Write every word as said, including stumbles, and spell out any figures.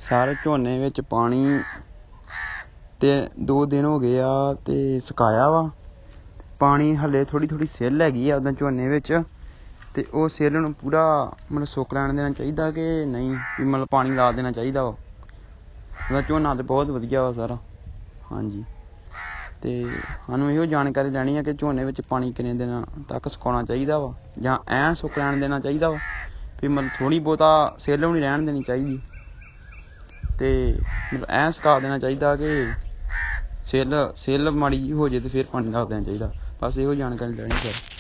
Sir ਝੋਨੇ ਵਿੱਚ ਪਾਣੀ ਤੇ ਦੋ ਦਿਨ ਹੋ ਗਏ ਆ ਤੇ ਸੁਕਾਇਆ ਵਾ। ਪਾਣੀ ਹਲੇ ਥੋੜ੍ਹੀ ਥੋੜ੍ਹੀ ਸਿੱਲ ਹੈਗੀ ਆ ਉੱਦਾਂ ਝੋਨੇ ਵਿੱਚ, ਅਤੇ ਉਹ ਸਿੱਲ ਨੂੰ ਪੂਰਾ ਮਤਲਬ ਸੁੱਕ ਲੈਣ ਦੇਣਾ ਚਾਹੀਦਾ ਕਿ ਨਹੀਂ ਵੀ ਮਤਲਬ ਪਾਣੀ ਲਾ ਦੇਣਾ ਚਾਹੀਦਾ ਵਾ। ਉਹਦਾ ਝੋਨਾ ਤਾਂ ਬਹੁਤ ਵਧੀਆ ਵਾ ਸਾਰਾ। ਹਾਂਜੀ, ਅਤੇ ਸਾਨੂੰ ਇਹੋ ਜਾਣਕਾਰੀ ਲੈਣੀ ਆ ਕਿ ਝੋਨੇ ਵਿੱਚ ਪਾਣੀ ਕਿੰਨੇ ਦਿਨਾਂ ਤੱਕ ਸੁਕਾਉਣਾ ਚਾਹੀਦਾ ਵਾ, ਜਾਂ ਐਂ ਸੁੱਕ ਲੈਣ ਦੇਣਾ ਚਾਹੀਦਾ ਵਾ ਵੀ ਮਤਲਬ ਥੋੜ੍ਹੀ ਬਹੁਤਾ ਸਿੱਲ ਵੀ ਨਹੀਂ ਰਹਿਣ ਦੇਣੀ ਚਾਹੀਦੀ, ਅਤੇ ਮਤਲਬ ਐਂ ਸੁਕਾ ਦੇਣਾ ਚਾਹੀਦਾ ਕਿ ਸਿੱਲ ਸਿੱਲ ਮਾੜੀ ਜਿਹੀ ਹੋ ਜਾਵੇ ਅਤੇ ਫਿਰ ਪਾਣੀ ਲਾ ਦੇਣਾ ਚਾਹੀਦਾ। ਬਸ ਇਹੋ ਜਾਣਕਾਰੀ ਲੈਣੀ ਸਰ।